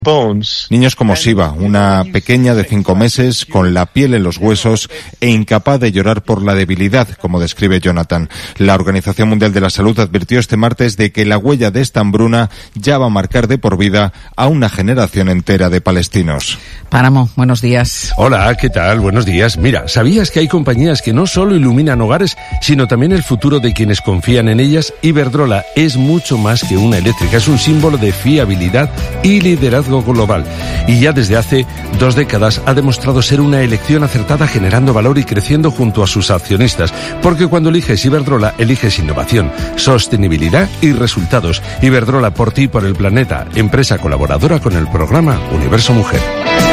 Niños como Siva, una pequeña de 5 meses, con la piel en los huesos e incapaz de llorar por la debilidad, como describe Jonathan. La Organización Mundial de la Salud advirtió este martes de que la huella de esta hambruna ya va a marcar de por vida a una generación entera de palestinos. Páramo, buenos días. Hola, ¿qué tal? Buenos días. Mira, ¿sabías que hay compañías que no solo iluminan hogares, sino también el futuro de quienes confían en ellas? Iberdrola es mucho más que una eléctrica, es un símbolo de fiabilidad y liderazgo global. Y ya desde hace 2 décadas ha demostrado ser una elección acertada, generando valor y creciendo junto a sus accionistas. Porque cuando eliges Iberdrola, eliges innovación, sostenibilidad y resultados. Iberdrola, por ti y por el planeta. Empresa colaboradora con el programa Universo Mujer.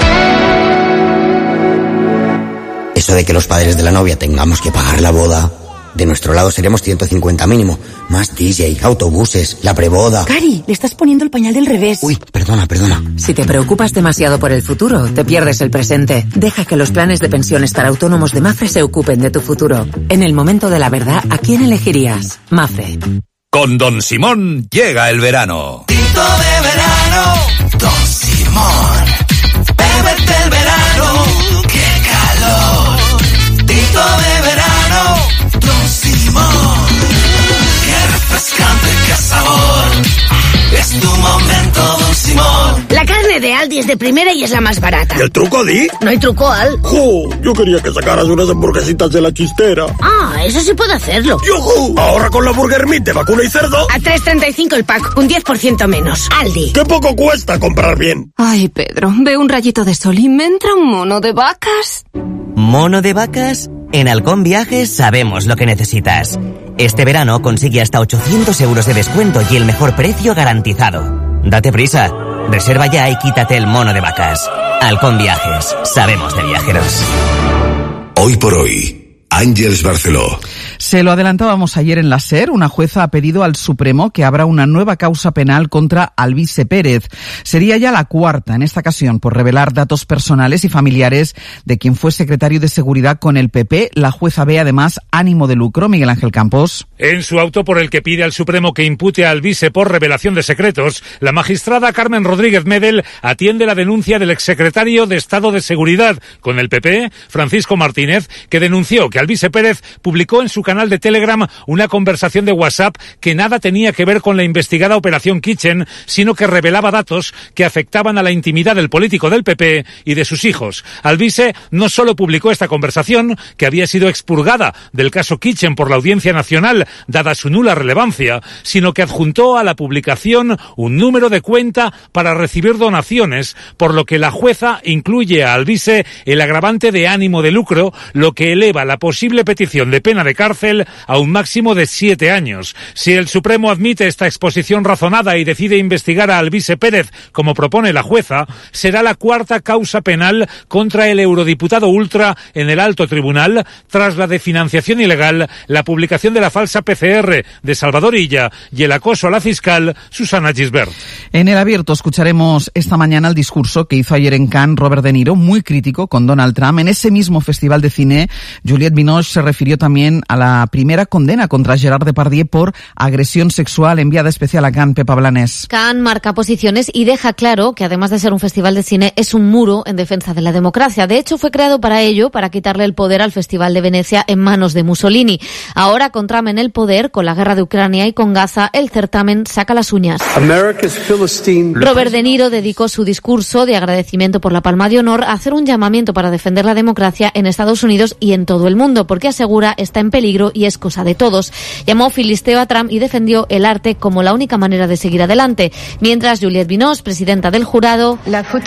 Eso de que los padres de la novia tengamos que pagar la boda, de nuestro lado seremos 150 mínimo. Más DJ, autobuses, la preboda. Cari, le estás poniendo el pañal del revés. Uy, perdona. Si te preocupas demasiado por el futuro, te pierdes el presente. Deja que los planes de pensiones para autónomos de Mafre se ocupen de tu futuro. En el momento de la verdad, ¿a quién elegirías? Mafre. Con Don Simón llega el verano. Tito de verano, Don Simón. Bébete el verano, qué calor. Tito de verano, Don Simón. Qué refrescante, qué sabor. Es tu momento, Don Simón. La carne de Aldi es de primera y es la más barata. ¿Y el truco, Di? No hay truco, Al. ¡Jo! Yo quería que sacaras unas hamburguesitas de la Chistera. Ah, eso sí puedo hacerlo. ¡Yujú! Ahorra con la Burger Meat de vacuna y cerdo. A 3,35 el pack, un 10% menos. Aldi. ¡Qué poco cuesta comprar bien! Ay, Pedro, veo un rayito de sol y me entra un mono de vacas. ¿Mono de vacas? En Halcón Viajes sabemos lo que necesitas. Este verano consigue hasta 800 euros de descuento y el mejor precio garantizado. Date prisa. Reserva ya y quítate el mono de vacas. Halcón Viajes. Sabemos de viajeros. Hoy por hoy, Àngels Barceló. Se lo adelantábamos ayer en la SER. Una jueza ha pedido al Supremo que abra una nueva causa penal contra Alvise Pérez. Sería ya la 4ª en esta ocasión por revelar datos personales y familiares de quien fue secretario de Seguridad con el PP. La jueza ve además ánimo de lucro. Miguel Ángel Campos. En su auto por el que pide al Supremo que impute a Alvise por revelación de secretos, la magistrada Carmen Rodríguez Medel atiende la denuncia del exsecretario de Estado de Seguridad con el PP, Francisco Martínez, que denunció que Alvise Pérez publicó en su canal de Telegram una conversación de WhatsApp que nada tenía que ver con la investigada Operación Kitchen, sino que revelaba datos que afectaban a la intimidad del político del PP y de sus hijos. Alvise no solo publicó esta conversación, que había sido expurgada del caso Kitchen por la Audiencia Nacional, dada su nula relevancia, sino que adjuntó a la publicación un número de cuenta para recibir donaciones, por lo que la jueza incluye a Alvise el agravante de ánimo de lucro, lo que eleva la posible petición de pena de cárcel a un máximo de 7 años. Si el Supremo admite esta exposición razonada y decide investigar a Alvise Pérez, como propone la jueza, será la 4ª causa penal contra el eurodiputado ultra en el alto tribunal, tras la de financiación ilegal, la publicación de la falsa PCR de Salvador Illa y el acoso a la fiscal Susana Gisbert. En El Abierto escucharemos esta mañana el discurso que hizo ayer en Cannes Robert De Niro, muy crítico con Donald Trump. En ese mismo festival de cine, Juliette Binoche se refirió también a la primera condena contra Gerard Depardieu por agresión sexual. Enviada especial a Cannes, Pepa Blanes. Cannes marca posiciones y deja claro que además de ser un festival de cine, es un muro en defensa de la democracia. De hecho, fue creado para ello, para quitarle el poder al Festival de Venecia en manos de Mussolini. Ahora, con Trump en el poder, con la guerra de Ucrania y con Gaza, el certamen saca las uñas. Robert De Niro dedicó su discurso de agradecimiento por la Palma de Honor a hacer un llamamiento para defender la democracia en Estados Unidos y en todo el mundo, porque asegura está en peligro y es cosa de todos. Llamó filisteo a Trump y defendió el arte como la única manera de seguir adelante. Mientras Juliette Binoche, presidenta del jurado,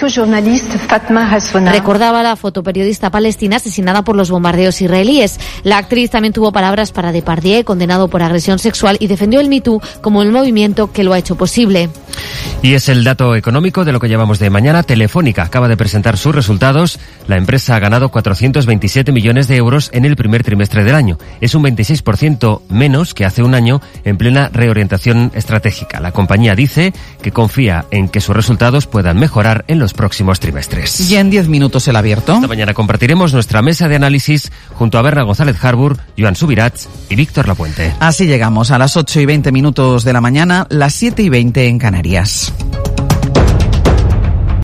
recordaba a la fotoperiodista palestina asesinada por los bombardeos israelíes. La actriz también tuvo palabras para Depardieu, condenado por agresión sexual, y defendió el Me Too como el movimiento que lo ha hecho posible. Y es el dato económico de lo que llevamos de mañana. Telefónica acaba de presentar sus resultados. La empresa ha ganado 427 millones de euros en el primer trimestre del año. Es un 26% menos que hace un año en plena reorientación estratégica. La compañía dice que confía en que sus resultados puedan mejorar en los próximos trimestres. Y en 10 minutos El Abierto. Esta mañana compartiremos nuestra mesa de análisis junto a Berna González Harbour, Joan Subirats y Víctor Lapuente. Así llegamos a las 8:20 de la mañana, las 7:20 en Canarias.